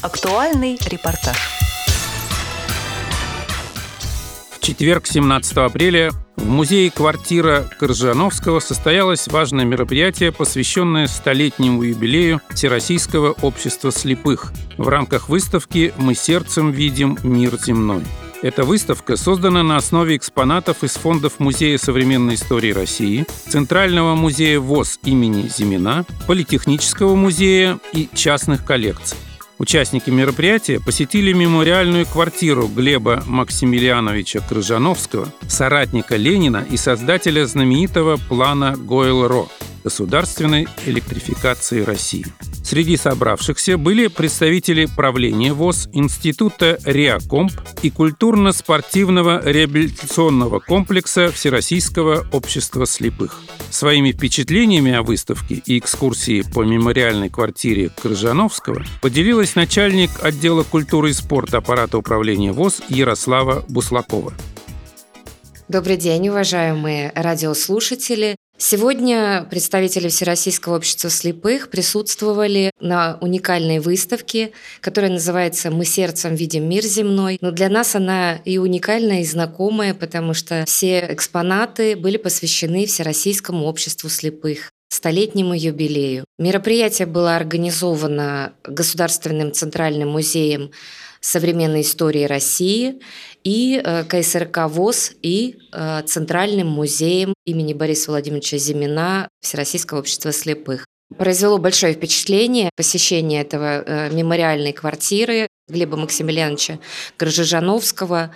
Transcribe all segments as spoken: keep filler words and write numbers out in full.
Актуальный репортаж. В четверг, семнадцатого апреля, в музее «Квартира» Крыжановского состоялось важное мероприятие, посвященное столетнему юбилею Всероссийского общества слепых в рамках выставки «Мы сердцем видим мир земной». Эта выставка создана на основе экспонатов из фондов Музея современной истории России, Центрального музея ВОС имени Зимина, Политехнического музея и частных коллекций. Участники мероприятия посетили мемориальную квартиру Глеба Максимилиановича Крыжановского, соратника Ленина и создателя знаменитого плана Гойл-Ро государственной электрификации России. Среди собравшихся были представители правления ВОС, Института РеаКомп и культурно-спортивного реабилитационного комплекса Всероссийского общества слепых. Своими впечатлениями о выставке и экскурсии по мемориальной квартире Крыжановского поделилась начальник отдела культуры и спорта аппарата управления ВОС Ярослава Буслакова. Добрый день, уважаемые радиослушатели. Сегодня представители Всероссийского общества слепых присутствовали на уникальной выставке, которая называется «Мы сердцем видим мир земной». Но для нас она и уникальная, и знакомая, потому что все экспонаты были посвящены Всероссийскому обществу слепых, столетнему юбилею. Мероприятие было организовано Государственным центральным музеем современной истории России и КСРК ВОС и Центральным музеем имени Бориса Владимировича Зимина Всероссийского общества слепых. Произвело большое впечатление посещение этого мемориальной квартиры Глеба Максимилиановича Крыжановского.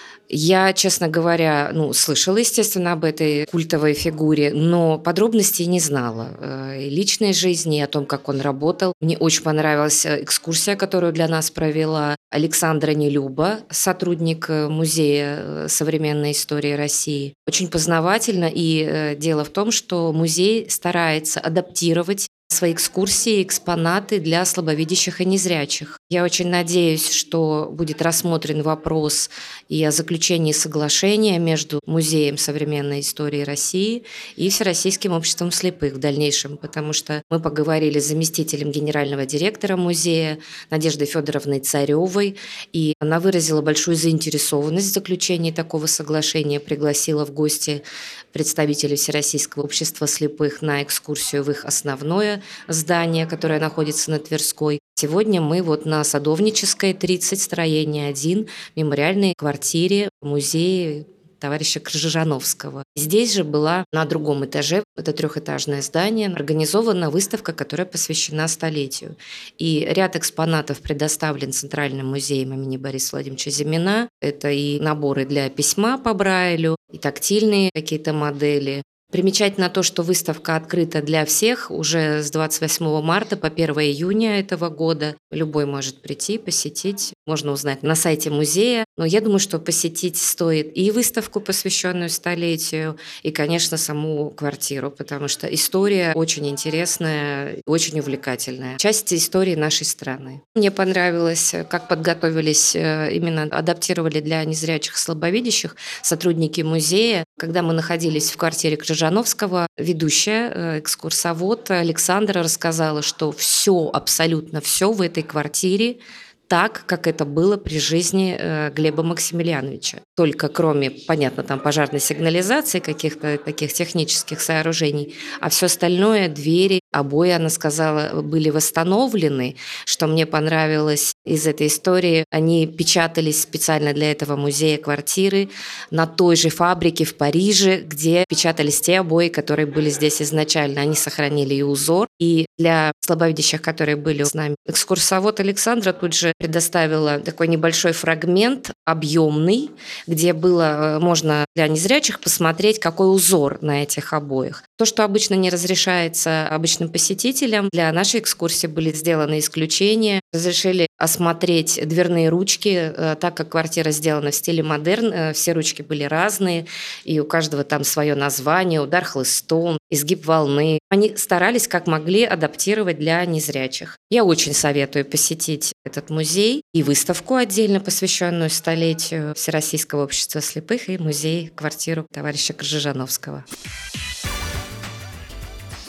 Я, честно говоря, ну, слышала, естественно, об этой культовой фигуре, но подробностей не знала. И личной жизни, и о том, как он работал. Мне очень понравилась экскурсия, которую для нас провела Александра Нелюба, сотрудник Музея современной истории России. Очень познавательно, и дело в том, что музей старается адаптировать свои экскурсии, экспонаты для слабовидящих и незрячих. Я очень надеюсь, что будет рассмотрен вопрос и о заключении соглашения между Музеем современной истории России и Всероссийским обществом слепых в дальнейшем, потому что мы поговорили с заместителем генерального директора музея Надеждой Федоровной Царевой, и она выразила большую заинтересованность в заключении такого соглашения, пригласила в гости представителей Всероссийского общества слепых на экскурсию в их основное здание, которое находится на Тверской. Сегодня мы вот на Садовнической, тридцать, строение один, мемориальной квартире музея товарища Крыжановского. Здесь же была на другом этаже, это трехэтажное здание, организована выставка, которая посвящена столетию. И ряд экспонатов предоставлен Центральным музеем имени Бориса Владимировича Зимина. Это и наборы для письма по Брайлю, и тактильные какие-то модели. Примечательно то, что выставка открыта для всех уже с двадцать восьмого марта по первого июня этого года. Любой может прийти, посетить, можно узнать на сайте музея. Но я думаю, что посетить стоит и выставку, посвященную столетию, и, конечно, саму квартиру, потому что история очень интересная, очень увлекательная. Часть истории нашей страны. Мне понравилось, как подготовились, именно адаптировали для незрячих, слабовидящих сотрудники музея. Когда мы находились в квартире Крыжановского, ведущая, экскурсовод Александра рассказала, что все, абсолютно все в этой квартире так, как это было при жизни э, Глеба Максимилиановича. Только кроме, понятно, там пожарной сигнализации, каких-то таких технических сооружений, а все остальное, двери, обои, она сказала, были восстановлены. Что мне понравилось из этой истории, они печатались специально для этого музея квартиры на той же фабрике в Париже, где печатались те обои, которые были здесь изначально. Они сохранили и узор. И для слабовидящих, которые были с нами, экскурсовод Александра тут же предоставила такой небольшой фрагмент, объемный, где было можно для незрячих посмотреть, какой узор на этих обоях. То, что обычно не разрешается обычным посетителям, для нашей экскурсии были сделаны исключения. Разрешили осмотреть дверные ручки, так как квартира сделана в стиле модерн. Все ручки были разные, и у каждого там свое название, удар хлыстом, изгиб волны. Они старались как могли адаптировать для незрячих. Я очень советую посетить этот музей и выставку отдельно, посвященную столетию Всероссийского общества слепых, и музей-квартиру товарища Крыжановского.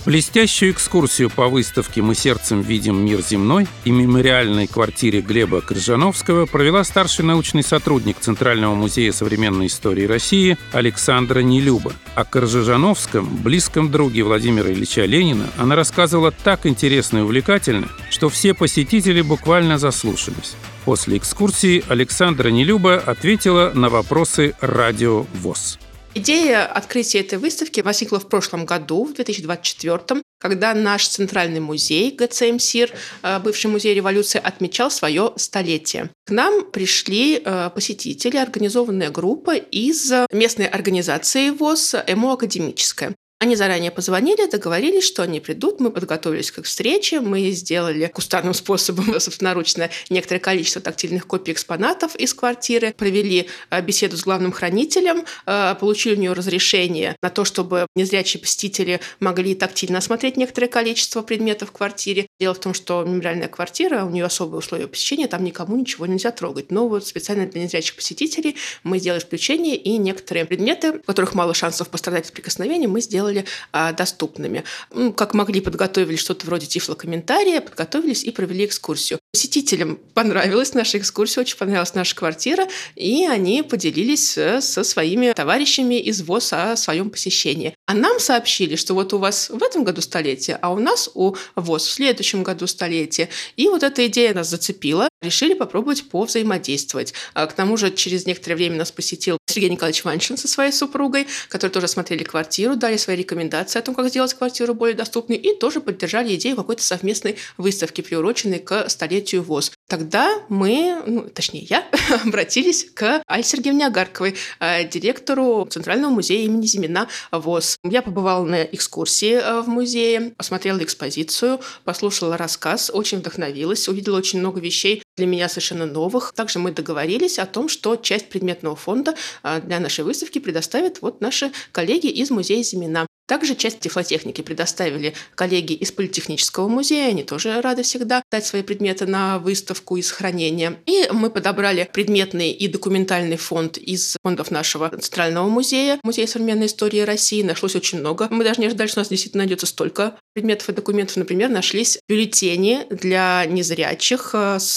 Блестящую экскурсию по выставке «Мы сердцем видим мир земной» и мемориальной квартире Глеба Крыжановского провела старший научный сотрудник Центрального музея современной истории России Александра Нелюба. О Крыжановском, близком друге Владимира Ильича Ленина, она рассказывала так интересно и увлекательно, что все посетители буквально заслушались. После экскурсии Александра Нелюба ответила на вопросы радио ВОС. Идея открытия этой выставки возникла в прошлом году, в две тысячи двадцать четвёртом, когда наш центральный музей ГЦМСИР, бывший музей революции, отмечал свое столетие. К нам пришли посетители, организованная группа из местной организации ВОС «Эмо Академическая». Они заранее позвонили, договорились, что они придут, мы подготовились к встрече, мы сделали кустарным способом, собственноручно, некоторое количество тактильных копий экспонатов из квартиры, провели беседу с главным хранителем, получили у нее разрешение на то, чтобы незрячие посетители могли тактильно осмотреть некоторое количество предметов в квартире. Дело в том, что мемориальная квартира, у нее особые условия посещения, там никому ничего нельзя трогать. Но вот специально для незрячих посетителей мы сделали исключение, и некоторые предметы, у которых мало шансов пострадать от прикосновения, мы сделали доступными. Ну, как могли, подготовили что-то вроде тифлокомментария, подготовились и провели экскурсию. Посетителям понравилась наша экскурсия, очень понравилась наша квартира, и они поделились со своими товарищами из ВОС о своем посещении. А нам сообщили, что вот у вас в этом году столетие, а у нас у ВОС в следующем году столетие. И вот эта идея нас зацепила. Решили попробовать повзаимодействовать. К тому же через некоторое время нас посетил Сергей Николаевич Ваншин со своей супругой, которые тоже смотрели квартиру, дали свои рекомендации о том, как сделать квартиру более доступной, и тоже поддержали идею какой-то совместной выставки, приуроченной к столетию ВОС. Тогда мы, ну, точнее я, обратились к Алле Сергеевне Агарковой, директору Центрального музея имени Зимина ВОС. Я побывала на экскурсии в музее, осмотрела экспозицию, послушала рассказ, очень вдохновилась, увидела очень много вещей для меня совершенно новых. Также мы договорились о том, что часть предметного фонда для нашей выставки предоставят вот наши коллеги из музея Зимина. Также часть тифлотехники предоставили коллеги из Политехнического музея, они тоже рады всегда дать свои предметы на выставку из хранения. И мы подобрали предметный и документальный фонд из фондов нашего Центрального музея, Музея современной истории России. Нашлось очень много. Мы даже не ожидали, что у нас действительно найдется столько предметов и документов. Например, нашлись бюллетени для незрячих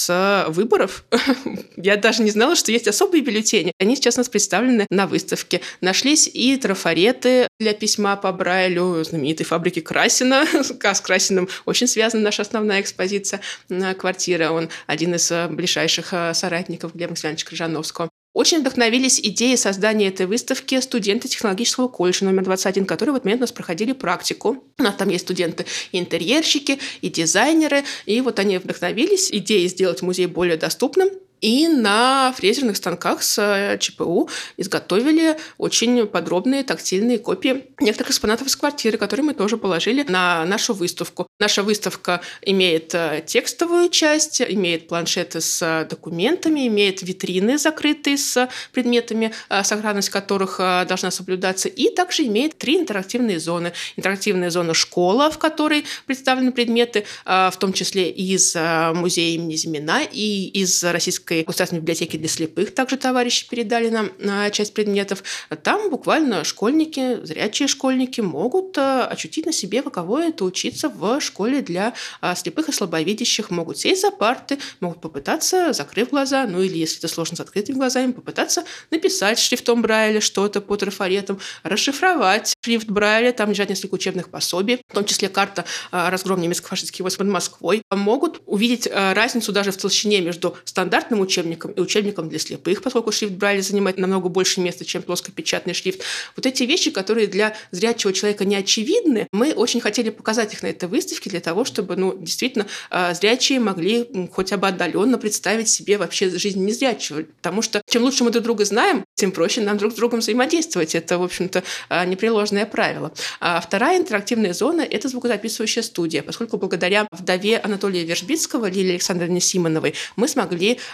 с выборов. Я даже не знала, что есть особые бюллетени. Они сейчас у нас представлены на выставке. Нашлись и трафареты для письма по Брайлю знаменитой фабрики Красина. С Красиным очень связана наша основная экспозиция квартиры. Он один из ближайших соратников Глеба Максимовича Крыжановского. Очень вдохновились идеей создания этой выставки студенты технологического колледжа номер двадцать один, которые в этот момент у нас проходили практику. У нас там есть студенты и интерьерщики, и дизайнеры. И вот они вдохновились идеей сделать музей более доступным. И на фрезерных станках с ЧПУ изготовили очень подробные тактильные копии некоторых экспонатов из квартиры, которые мы тоже положили на нашу выставку. Наша выставка имеет текстовую часть, имеет планшеты с документами, имеет витрины, закрытые с предметами, сохранность которых должна соблюдаться, и также имеет три интерактивные зоны. Интерактивная зона «Школа», в которой представлены предметы, в том числе из музея имени Зимина и из Российской государственной библиотеки для слепых. Также товарищи передали нам часть предметов. Там буквально школьники, зрячие школьники могут ощутить на себе, каково это учиться в школе для слепых и слабовидящих. Могут сесть за парты, могут попытаться, закрыв глаза, ну или, если это сложно с открытыми глазами, попытаться написать шрифтом Брайля что-то по трафаретам, расшифровать шрифт Брайля, там лежат несколько учебных пособий, в том числе карта «Разгром немецко-фашистских войск под Москвой». Могут увидеть разницу даже в толщине между стандартным учебником и учебником для слепых, поскольку шрифт Брайля занимает намного больше места, чем плоскопечатный шрифт. Вот эти вещи, которые для зрячего человека не очевидны, мы очень хотели показать их на этой выставке для того, чтобы, ну, действительно, зрячие могли хотя бы отдаленно представить себе вообще жизнь незрячего. Потому что чем лучше мы друг друга знаем, тем проще нам друг с другом взаимодействовать. Это, в общем-то, непреложное правило. А вторая интерактивная зона — это звукозаписывающая студия, поскольку благодаря вдове Анатолия Вержбицкого, Лилии Александровне Симоновой, мы смогли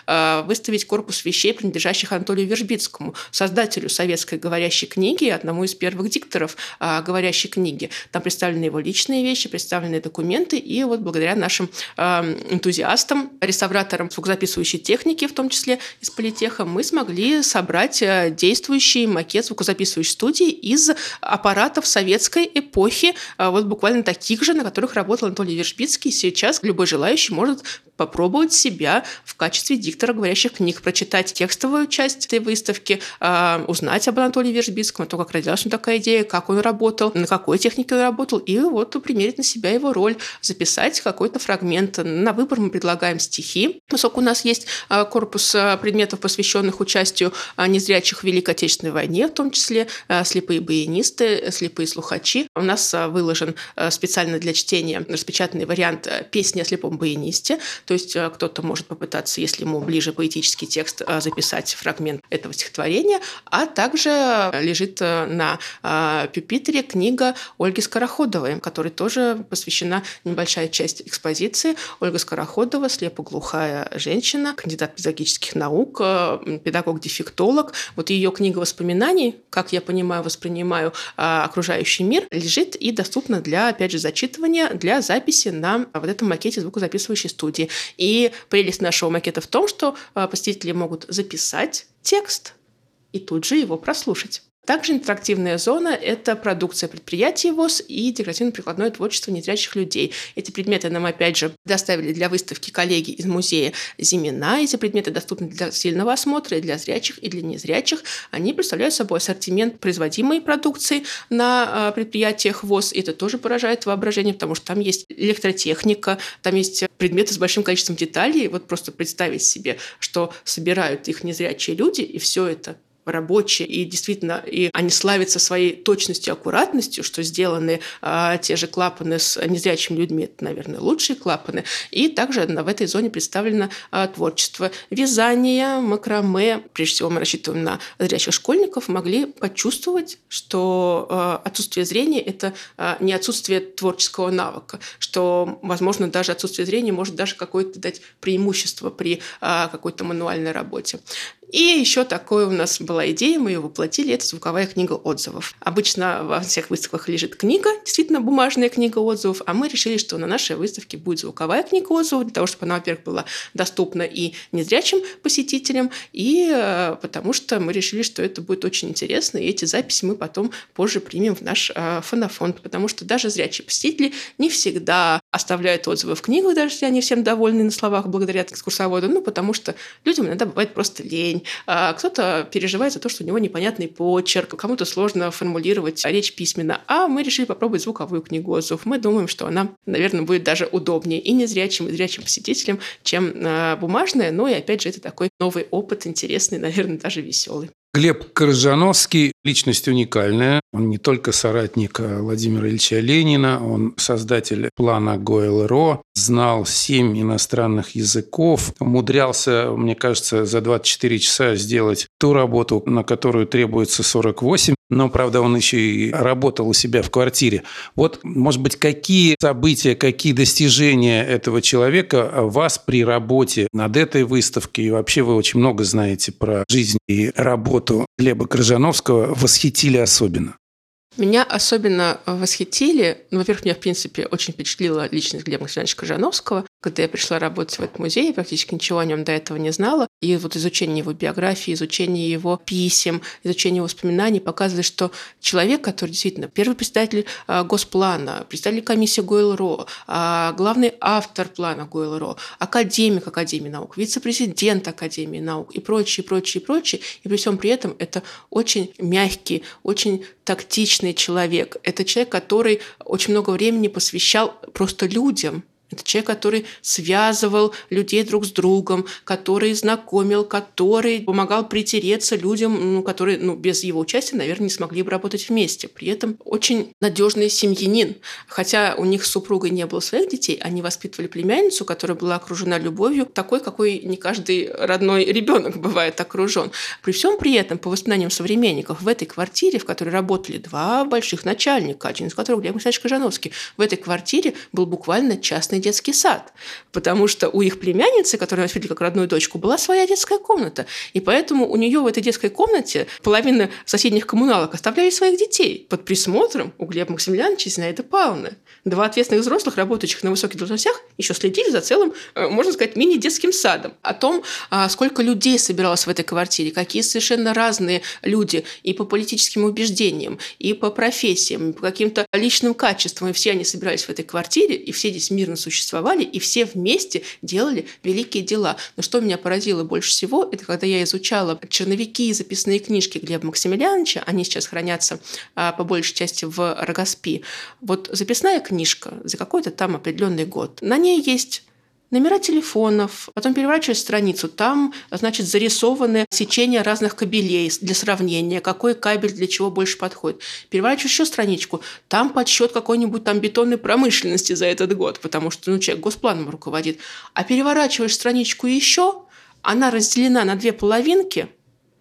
выставить корпус вещей, принадлежащих Анатолию Вержбицкому, создателю советской говорящей книги, одному из первых дикторов говорящей книги. Там представлены его личные вещи, представлены документы, и вот благодаря нашим энтузиастам, реставраторам звукозаписывающей техники, в том числе из Политеха, мы смогли собрать действующий макет звукозаписывающей студии из аппаратов советской эпохи, вот буквально таких же, на которых работал Анатолий Вержбицкий. Сейчас любой желающий может попробовать себя в качестве диктора говорящих книг, прочитать текстовую часть этой выставки, узнать об Анатолии Вержбицком, то, как родилась у него такая идея, как он работал, на какой технике он работал, и вот примерить на себя его роль, записать какой-то фрагмент. На выбор мы предлагаем стихи, поскольку у нас есть корпус предметов, посвященных участию незрячих в Великой Отечественной войне, в том числе слепые баянисты, слепые слухачи. У нас выложен специально для чтения распечатанный вариант песни о слепом баянисте. То есть кто-то может попытаться, если ему ближе поэтический текст, записать фрагмент этого стихотворения, а также лежит на пюпитре книга Ольги Скороходовой, которой тоже посвящена небольшая часть экспозиции. Ольга Скороходова, слепоглухая женщина, кандидат педагогических наук, педагог-дефектолог. Вот ее книга воспоминаний, как я понимаю, воспринимаю окружающий мир, лежит и доступна для, опять же, зачитывания, для записи на вот этом макете звукозаписывающей студии. И прелесть нашего макета в том, что посетители могут записать текст и тут же его прослушать. Также интерактивная зона – это продукция предприятий ВОС и декоративно-прикладное творчество незрячих людей. Эти предметы нам, опять же, доставили для выставки коллеги из музея Зимина. Эти предметы доступны для сильного осмотра и для зрячих, и для незрячих. Они представляют собой ассортимент производимой продукции на предприятиях ВОС. И это тоже поражает воображение, потому что там есть электротехника, там есть предметы с большим количеством деталей. Вот просто представить себе, что собирают их незрячие люди, и все это рабочие, и действительно и они славятся своей точностью, аккуратностью, что сделаны а, те же клапаны с незрячими людьми, это, наверное, лучшие клапаны. И также в этой зоне представлено а, творчество вязания, макраме. Прежде всего мы рассчитываем на зрячих школьников, могли почувствовать, что а, отсутствие зрения – это а, не отсутствие творческого навыка, что, возможно, даже отсутствие зрения может даже какое-то дать преимущество при а, какой-то мануальной работе. И еще такое у нас была идея, мы ее воплотили, это звуковая книга отзывов. Обычно во всех выставках лежит книга, действительно бумажная книга отзывов, а мы решили, что на нашей выставке будет звуковая книга отзывов, для того, чтобы она, во-первых, была доступна и незрячим посетителям, и э, потому что мы решили, что это будет очень интересно, и эти записи мы потом позже примем в наш э, фонофонд, потому что даже зрячие посетители не всегда оставляют отзывы в книгах, даже если они всем довольны на словах благодаря экскурсоводу, ну, потому что людям иногда бывает просто лень. Кто-то переживает за то, что у него непонятный почерк, кому-то сложно формулировать речь письменно. А мы решили попробовать звуковую книгу отзывов. Мы думаем, что она, наверное, будет даже удобнее и незрячим, и зрячим посетителям, чем бумажная. Ну и опять же, это такой новый опыт, интересный, наверное, даже веселый. Глеб Крыжановский – личность уникальная. Он не только соратник Владимира Ильича Ленина, он создатель плана Гойл-Ро, знал семь иностранных языков, умудрялся, мне кажется, за двадцать четыре часа сделать ту работу, на которую требуется сорок восемь. Но, правда, он еще и работал у себя в квартире. Вот, может быть, какие события, какие достижения этого человека вас при работе над этой выставкой, и вообще вы очень много знаете про жизнь и работу Глеба Крыжановского, восхитили особенно? Меня особенно восхитили, ну, во-первых, меня, в принципе, очень впечатлила личность Глеба Александровича Крыжановского. Когда я пришла работать в этот музей, я практически ничего о нем до этого не знала. И вот изучение его биографии, изучение его писем, изучение его воспоминаний показывает, что человек, который действительно первый председатель Госплана, председатель комиссии Гойл-Ро, главный автор плана Гойл-Ро, академик Академии наук, вице-президент Академии наук и прочее, прочее, прочее. И при всем при этом это очень мягкий, очень тактичный человек. Это человек, который очень много времени посвящал просто людям. Это человек, который связывал людей друг с другом, который знакомил, который помогал притереться людям, ну, которые ну, без его участия, наверное, не смогли бы работать вместе. При этом очень надежный семьянин. Хотя у них с супругой не было своих детей, они воспитывали племянницу, которая была окружена любовью, такой, какой не каждый родной ребенок бывает окружен. При всем при этом, по воспоминаниям современников, в этой квартире, в которой работали два больших начальника, один из которых Глеб Александрович Крыжановский, в этой квартире был буквально частный частный детский сад, потому что у их племянницы, которую они воспитывали как родную дочку, была своя детская комната. И поэтому у нее в этой детской комнате половина соседних коммуналок оставляли своих детей под присмотром у Глеба Максимилиановича и Зинаиды Павловны. Два ответственных взрослых, работающих на высоких должностях, еще следили за целым, можно сказать, мини-детским садом. О том, сколько людей собиралось в этой квартире, какие совершенно разные люди и по политическим убеждениям, и по профессиям, и по каким-то личным качествам. И все они собирались в этой квартире, и все здесь мирно существовали, и все вместе делали великие дела. Но что меня поразило больше всего, это когда я изучала черновики и записные книжки Глеба Максимилиановича, они сейчас хранятся по большей части в Рогоспи. Вот записная книжка за какой-то там определенный год. На ней есть номера телефонов, потом переворачиваешь страницу, там, значит, зарисованы сечения разных кабелей для сравнения, какой кабель для чего больше подходит. Переворачиваешь еще страничку, там подсчет какой-нибудь там бетонной промышленности за этот год, потому что ну, человек госпланом руководит. А переворачиваешь страничку еще, она разделена на две половинки,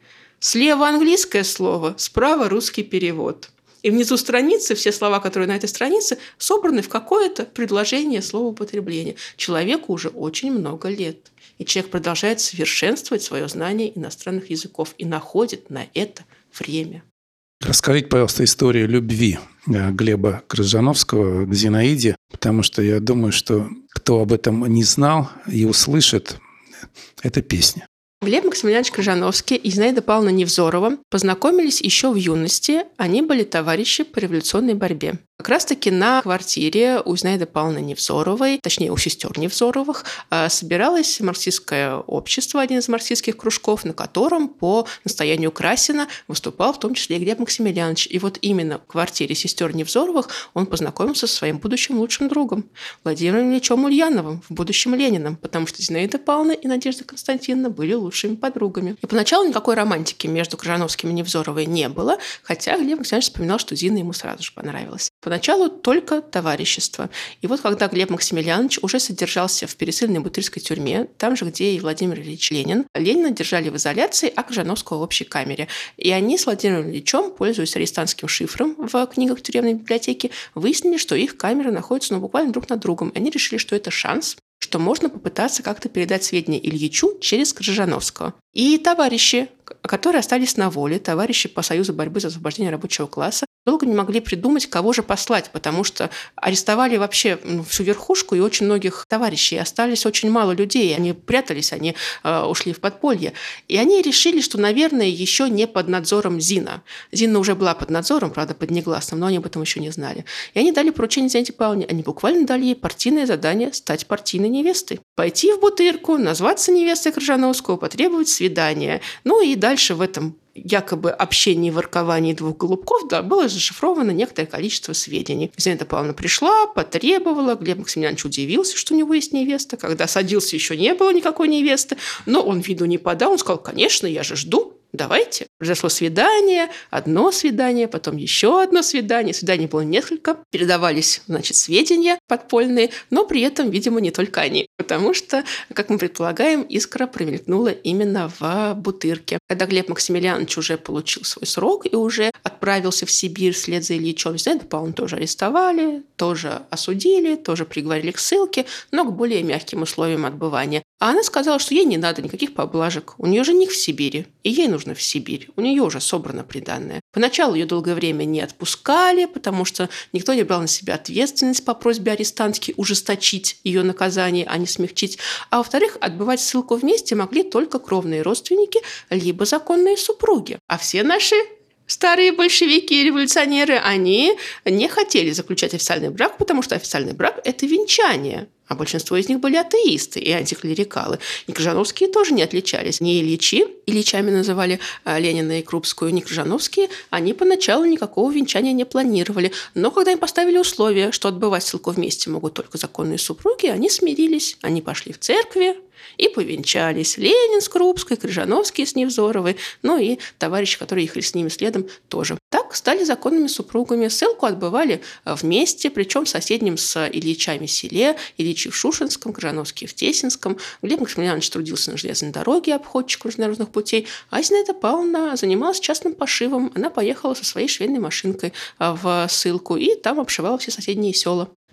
слева английское слово, справа русский перевод. И внизу страницы, все слова, которые на этой странице, собраны в какое-то предложение словоупотребления. Человеку уже очень много лет. И человек продолжает совершенствовать свое знание иностранных языков и находит на это время. Расскажите, пожалуйста, историю любви Глеба Крыжановского к Зинаиде, потому что я думаю, что кто об этом не знал и услышит, это песня. Глеб Максимилианович Крыжановский и Зинаида Павловна Невзорова познакомились еще в юности. Они были товарищи по революционной борьбе. Как раз-таки на квартире у Зинаиды Павловны Невзоровой, точнее, у сестер Невзоровых, собиралось марксистское общество, один из марксистских кружков, на котором по настоянию Красина выступал в том числе и Глеб Максимилианович. И вот именно в квартире сестер Невзоровых он познакомился со своим будущим лучшим другом Владимиром Ильичем Ульяновым, в будущем Лениным, потому что Зинаида Павловна и Надежда Константиновна были лучшими подругами. И поначалу никакой романтики между Крыжановским и Невзоровой не было, хотя Глеб Максимилианович вспоминал, что Зина ему сразу же понравилась. Поначалу только товарищество. И вот когда Глеб Максимилианович уже содержался в пересыльной бутырской тюрьме, там же, где и Владимир Ильич Ленин, Ленина держали в изоляции, а Крыжановского в общей камере. И они с Владимиром Ильичем, пользуясь арестантским шифром в книгах тюремной библиотеки, выяснили, что их камеры находятся ну, буквально друг над другом. И они решили, что это шанс, что можно попытаться как-то передать сведения Ильичу через Крыжановского. И товарищи, которые остались на воле, товарищи по Союзу борьбы за освобождение рабочего класса, долго не могли придумать, кого же послать, потому что арестовали вообще ну, всю верхушку и очень многих товарищей. Остались очень мало людей, они прятались, они э, ушли в подполье. И они решили, что, наверное, еще не под надзором Зина. Зина уже была под надзором, правда, под негласным, но они об этом еще не знали. И они дали поручение Зинаиде Павловне. Они буквально дали ей партийное задание стать партийной невестой. Пойти в Бутырку, назваться невестой Крыжановского, потребовать свидания. Ну и дальше в этом якобы общении и ворковании двух голубков, да, было зашифровано некоторое количество сведений. Зинаида Павловна пришла, потребовала, Глеб Максимилианович удивился, что у него есть невеста. Когда садился, еще не было никакой невесты, но он виду не подал, он сказал, конечно, я же жду. Давайте. Произошло свидание, одно свидание, потом еще одно свидание. Свиданий было несколько. Передавались, значит, сведения подпольные, но при этом, видимо, не только они. Потому что, как мы предполагаем, искра промелькнула именно в Бутырке. Когда Глеб Максимилианович уже получил свой срок и уже отправился в Сибирь вслед за Ильичом, Зинаиду Павловну тоже арестовали, тоже осудили, тоже приговорили к ссылке, но к более мягким условиям отбывания. А она сказала, что ей не надо никаких поблажек. У нее жених в Сибири, и ей нужно в Сибирь. У нее уже собрано приданное. Поначалу ее долгое время не отпускали, потому что никто не брал на себя ответственность по просьбе арестантки ужесточить ее наказание, а не смягчить. А во-вторых, отбывать ссылку вместе могли только кровные родственники, либо законные супруги. А все наши старые большевики и революционеры, они не хотели заключать официальный брак, потому что официальный брак – это венчание. А большинство из них были атеисты и антиклерикалы. И Крыжановские тоже не отличались. Ни Ильичи, Ильичами называли Ленина и Крупскую, ни Крыжановские, они поначалу никакого венчания не планировали. Но когда им поставили условие, что отбывать ссылку вместе могут только законные супруги, они смирились. Они пошли в церкви и повенчались. Ленин с Крупской, Крыжановские с Невзоровой, ну и товарищи, которые ехали с ними следом, тоже. Так стали законными супругами. Ссылку отбывали вместе, причем в соседнем с Ильичами селе. Ильич в Шушинском, Крыжановский в Тесинском. Глеб Максимилианович трудился на железной дороге, обходчиком железнодорожных путей. А Зинаида Павловна занималась частным пошивом. Она поехала со своей швейной машинкой в ссылку и там обшивала все соседние села.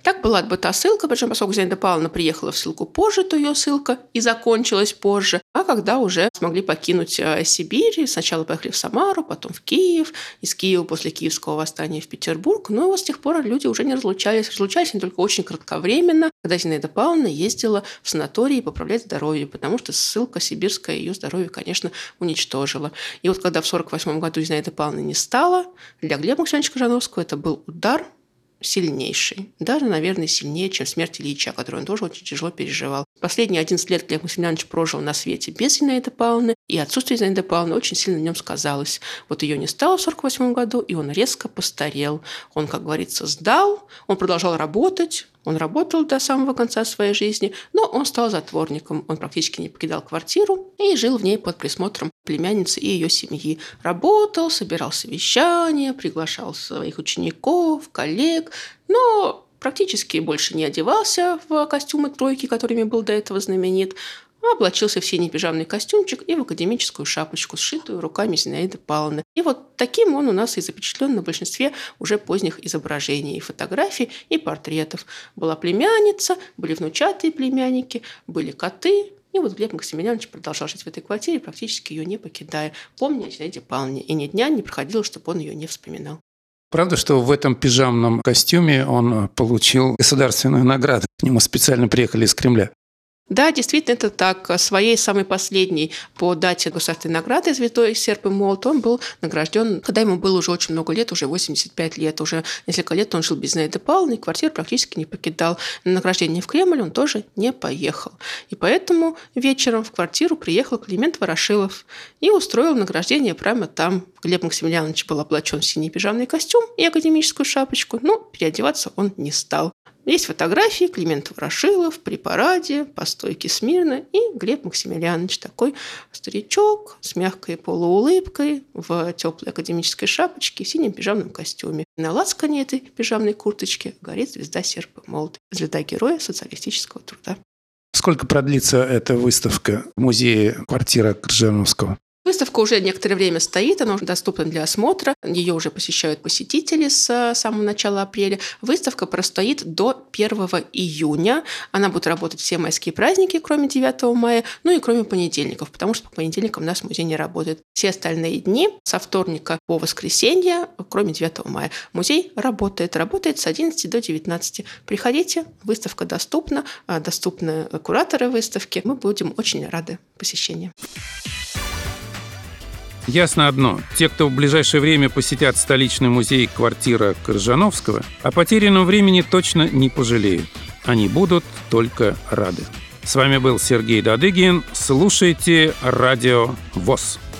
Так была отбыта ссылка, причем поскольку Зинаида Павловна приехала в ссылку позже, то ее ссылка и закончилась позже. А когда уже смогли покинуть Сибирь, сначала поехали в Самару, потом в Киев, из Киева после Киевского восстания в Петербург. Но вот с тех пор люди уже не разлучались. Разлучались они только очень кратковременно, когда Зинаида Павловна ездила в санаторий поправлять здоровье, потому что ссылка сибирская ее здоровье, конечно, уничтожила. И вот когда в сорок восьмом году Зинаида Павловна не стала, для Глеба Максимовича Крыжановского это был удар сильнейший. Даже, наверное, сильнее, чем смерть Ильича, которую он тоже очень тяжело переживал. Последние одиннадцать лет Глеб Максимiliaнович прожил на свете без Зинаиды Павловны, и отсутствие Зинаиды Павловны очень сильно на нем сказалось. Вот ее не стало в сорок восьмом году, и он резко постарел. Он, как говорится, сдал, он продолжал работать, он работал до самого конца своей жизни, но он стал затворником. Он практически не покидал квартиру и жил в ней под присмотром племянницы и ее семьи. Работал, собирал совещания, приглашал своих учеников, коллег, но практически больше не одевался в костюмы тройки, которыми был до этого знаменит, а облачился в синий пижамный костюмчик и в академическую шапочку, сшитую руками Зинаиды Павловны. И вот таким он у нас и запечатлен на большинстве уже поздних изображений, и фотографий, и портретов. Была племянница, были внучатые племянники, были коты. И вот Глеб Максимiliaнович продолжал жить в этой квартире, практически ее не покидая, помня о Зинаиде Павловне. И ни дня не проходило, чтобы он ее не вспоминал. Правда, что в этом пижамном костюме он получил государственную награду? К нему специально приехали из Кремля. Да, действительно, это так. Своей самой последней по дате государственной награды «Святой серп и молот» он был награжден, когда ему было уже очень много лет, уже восемьдесят пять лет. Уже несколько лет он жил без Зинаиды Павловны, и квартиру практически не покидал. На награждение в Кремль он тоже не поехал. И поэтому вечером в квартиру приехал Климент Ворошилов и устроил награждение прямо там. Глеб Максимilianovич был облачен в синий пижамный костюм и академическую шапочку, но переодеваться он не стал. Есть фотографии Климент Ворошилов при параде, по стойке смирно, и Глеб Максимilianovич, такой старичок с мягкой полуулыбкой, в теплой академической шапочке, в синем пижамном костюме. На лацкане этой пижамной курточки горит звезда серп и молот, звезда Героя социалистического труда. Сколько продлится эта выставка в музее «Квартира» Крыжановского? Выставка уже некоторое время стоит, она уже доступна для осмотра, ее уже посещают посетители с самого начала апреля. Выставка простоит до первого июня, она будет работать все майские праздники, кроме девятого мая, ну и кроме понедельников, потому что по понедельникам у нас музей не работает. Все остальные дни со вторника по воскресенье, кроме девятого мая, музей работает, работает с одиннадцати до девятнадцати. Приходите, выставка доступна, доступны кураторы выставки, мы будем очень рады посещению. Ясно одно. Те, кто в ближайшее время посетят столичный музей «Квартира» Крыжановского, о потерянном времени точно не пожалеют. Они будут только рады. С вами был Сергей Дадыгин. Слушайте Радио ВОС.